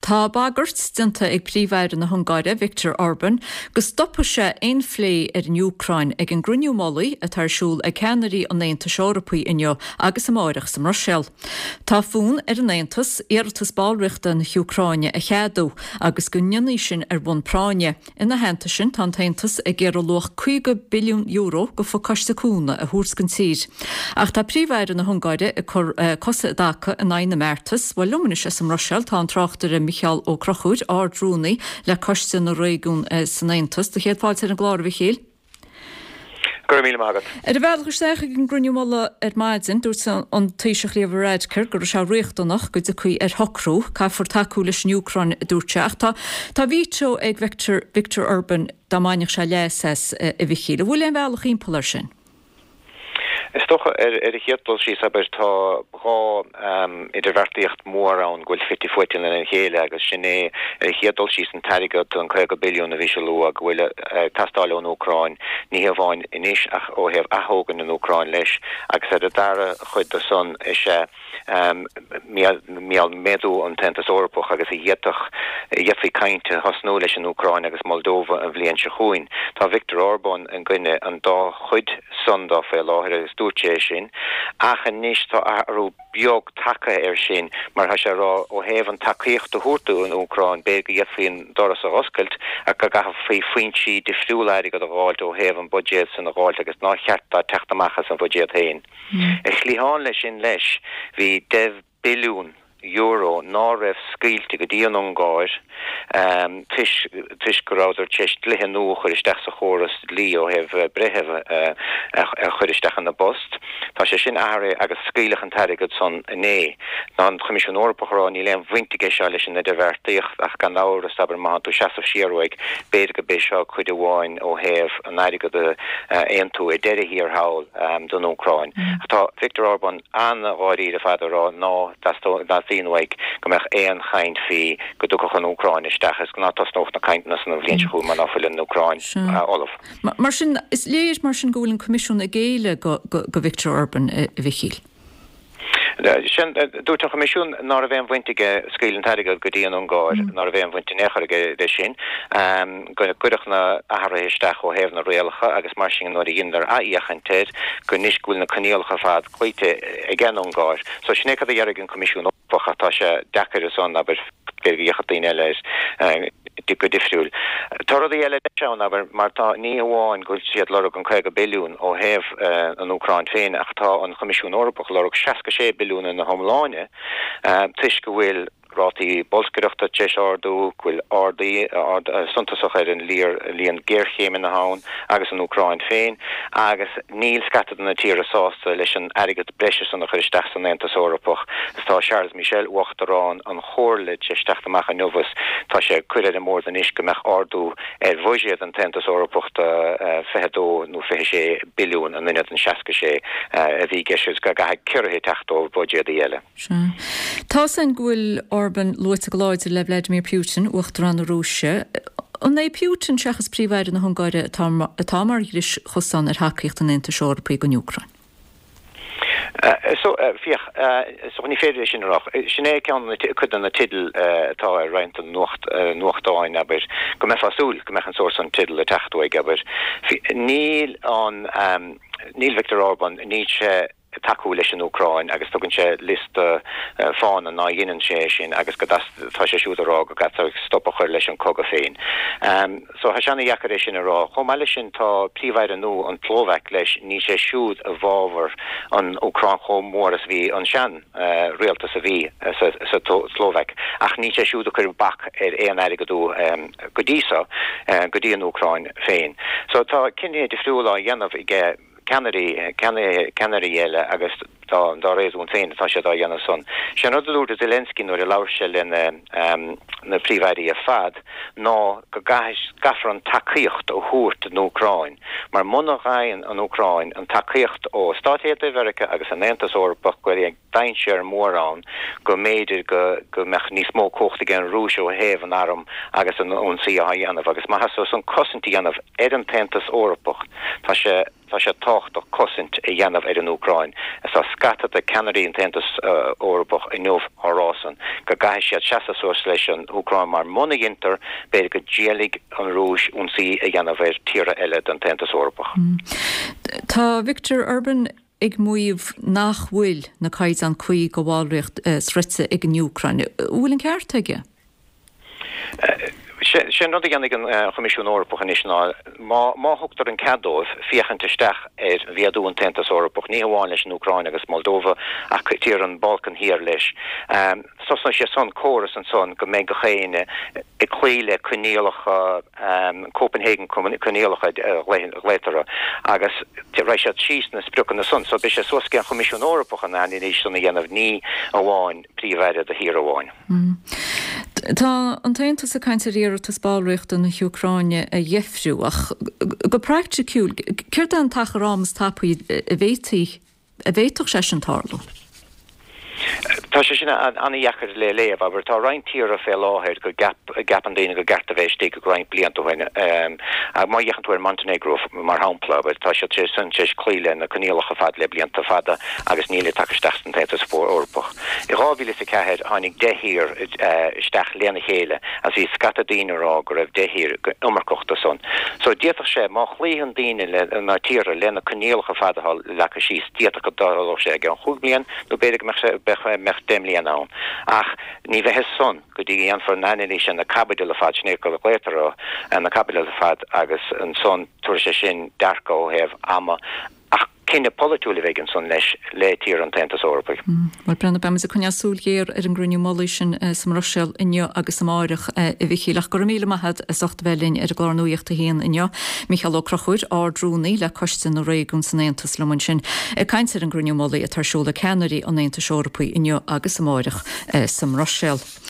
Tá bagart stinta ag príomhhéir na Hungáire Viktor Orbán go stoppa sé ein phlé ar an Ucrain ag an gruniú mollaí a tarsúl ag ceannarí an Aontas Eorpaí inniu agus amárach sa Marseille. Tá fún ar an Aontas iartas bálriachta na Ucraine a cheadú agus go nionnaí sin ar bun práine. Ina henta sin tá Aontas ag ggéar loch 2 billiún euro go focaiste cúna a thuúscan tír. Ach tá príomhhéir na Hungáire a chur cosa dacha a 9 Mártas bhfuil lumanis as an Marseille tá an tráchtar a Michael Ó Crochúd ardrúnaí le coiste na réigiún san Aontas. Do chéad fáilte na gláir bhí chéal? Gur míle mágad. Ar a bhealach isteach an gruniú molla ar maidin dúirt an taoiseach léamh réidcir gur se réachtanach go de chuí ar hocrú cá for taú leis an Ucrain dúirteach. Tá víseo ag Viktor Orbán dámaineach se léas a bhí chéal. Bhfuil an bhealach ímpóir sin? Is toch hétol sí aber tá bra idir vertíocht mór an ghfuil 50 in an chéile agus sinné hétol sí an tarigad an 2 billiún a vísú a bhfuil tastáil an Ucrain ní bháin inis ach ó heh athógan an Ucrain leis agus a dara chuid a son is mial medú an Tentas Eorpach agus héach jefi kainte hasnú leis an Ucrain agus Moldova an bblion se chuin. Tá Viktor Orbán an gine an dá chuid sonda fé láthir agus dúirte sin ach an níos tá arú beag take sin mar ha se rá ó heh an takeíocht a thuú an Ucrain bége jefion doras a oscailt a go gaf fé fointí difriúleidir go bháilt ó heh an budget san a bháilt agus ná cheartta teachtamachchas an budget hain. Chlíháin lei sin leis hí 10 billiún euro ná raibh scíilte go dtí an Ungáir tuis go ráidir teist lithe nuachar isteach sa chóras lí ó heh bretheh chuir isteach an na bost. Tá sé sin airé agus scílach an tarigad son né ná an Comisiún Eorpach rá ní leon bhaintige se leis na devertíocht ach gan áras aber má tú seaamh siarhaig béidir go bé seo chuid amháin ó heh an airigad aon tú deire hir hail don Ucrain. Tá Viktor Orbán an ráirí a fada rá ná Dínhaig go meach éon chaint fi go dúcha an Ucrain isteachas go nátá nócht na caintnas an bhlion chuú man áfuil in Ucrain Olaf. Mar sin is léir mar sin gúil an comisiún a géile go Viktor Orbán a bhí chéal. Sin dúirt an comisiún ná a bhéon bhaintige scílann tarigad go dtí an Ungáir ná a bhéon bhainte néchaige de sin gona cuireach na ahra isteach ó heh na réalacha agus mar sin nó dhéonar a íochantéir go níos gúil na caníalacha fad chuite ag an Ungáir. So sinné a dhearrig an comisiún opfacha tá sé dechar a son aber gergéchatíine eile go difriúil. Tar a eile seán aber mar tá ní amháin go siad lerug an 2 billiún ó heh an Ucrain féin ach tá an Comisiún Eorpach lerug 66 billiún in na Homláine tuis go bhfuil rátaí bolscoireachta teis ardú bhfuil ardaí suntasach ar an líon géirchéim in na hán agus an Ucrain féin agus níl scatad na tír asásta leis an airigad breise san nach chuisteach san Aontas Eorpach. Tá Charles Michel uachtarrán an chóirlid sé steachtamach an nuas tá sé cuiread an mór den is go meach ardú ar bhuiséad an Aontas Eorpach 26 billiún an inad an 66 a bhí geisiús go gaith cuirithe teachtó budget eile. Tá san gúil Orbán luite goláidir le Vladimir Putin uachtar an Rússia. An é Putin seachas príomhhéir na Hungáire atá mar iris chosán ar hacaíocht an Aontas Eorpaí go Ucrain. So ní féidir sin rach. Sinné cean chud an na tidal tá roiint an nuachtáin aber go me fasúil go mechan sós an tidal a techtúig aber níl Viktor Orbán ní sé taú leis an Ucrain agus tugann sé list fáin an ná dhéanaan sé sin agus go tá sé siúdarrá go gat stoppa chuir leis an coga féin. So ha sena dheacar sin ará chum eile sin tá príomhhéir anú an Tlóvaic leis ní sé siúd a bhábhar an Ucrain chom mór as bhí an sean réaltas a bhí sa Tlóvaic ach ní sé siúd a chuir bach ar éon airigh go dísa go dtí an Ucrain féin. So tá cinné difriúla dhéanamh ige Canary eile agus dá rééis ún féin tá sé dá dhéanana son. Sé nodúir Zelensky nuair a láirseil in na príomhhéirí a fad ná go gafar an takeíocht ó thuairt an Ucrain. Mar monachrain an Ucrain an takeíocht ó Stáit America agus an Aontas Eorpach go ag dain sé mórrán go méidir go meach níos mó cochta gan Rússia ó heh an arm agus an únsaí a dhéanamh agus má has san cosintí dhéanamh ar an Aontas Eorpach tá sé tá sé tácht a cosint i dhéanamh ar an Ucrain is tá scata a Canadaí an tentas Eorpach i nómh árásan go gaiith siad seaasúir leis an Ucrain mar monaginter beidir go déalaigh an rúis únsaí i dhéanamh ar tíre eile an tentas Eorpach. Tá Victor Orban ag muomh nachhfuil na caiid an chuí go bhálreacht sritsa ag an Ucrain. Bhfuil an ceart aige? Sin rud gan an Comisiún Eorpach national má thugtar an cadóibh fiochantasteach bhíadú an tentas Eorpach ní amháin leis an Ucrain agus Moldova ach tír an Balkan hir leis. Sosna sé son choras an son go méid go chéine i chuile cunéalacha Copenhagen cunéalacha léitara agus rééis sé síos na spruúchan na son, so be sé sos an Comisiún Eorpach an ní sanna dhéanamh ní amháin príomhheide a hir amháin. Tá an taontas a caiinte riartas báilreacht an Ucraine a dhéifriú ach go practicúil céir an tacharrámas tapaí a bhéitoch sé an tarlú. Tá sé sinna anna dhechar le léamh, aber tá rein tír a fé láthir go gap an déine go garta bhééis tí go grain bliantthaine má dhechanúir Montenegro mar hapla, tá sé sé san séis clíile na coníalacha fad le blianta fada agus níle takeisteach an tétas fór Eorpach. I rábhíle sa cehead hánig dehír isteach léna chéile as í scata daoine rá go raibh dehír umarcochta son. So díach sé má chlíhan daoine le na tíre lena coníalacha fada lecha síos díach go dála sé an chuúblian nó beidir mecht déimlíon an. Ach ní bheithe son go dtí an for naní sin na cabidal a fad snéir go létará an na cabidal a fad agus an son tuair sé sin dearcó heh ama ach cinenne polúla bhéigen son leis le tír an tentas Eorpach. Mar brena be a chunne súlgéir ar an grúniú molí sin sam Rossell inneo agus samáireach i bhíchéach go míle maithad a socht bhelín ar a gláirnúíocht a héan inneo Michael O'Crochuid ádrúnaí le costin na réún san éantas lemun sin caiint ar an grúniú molí a tarsúla Canadaí an éantas Eorpaí inneo agus samáireach sam Rossell.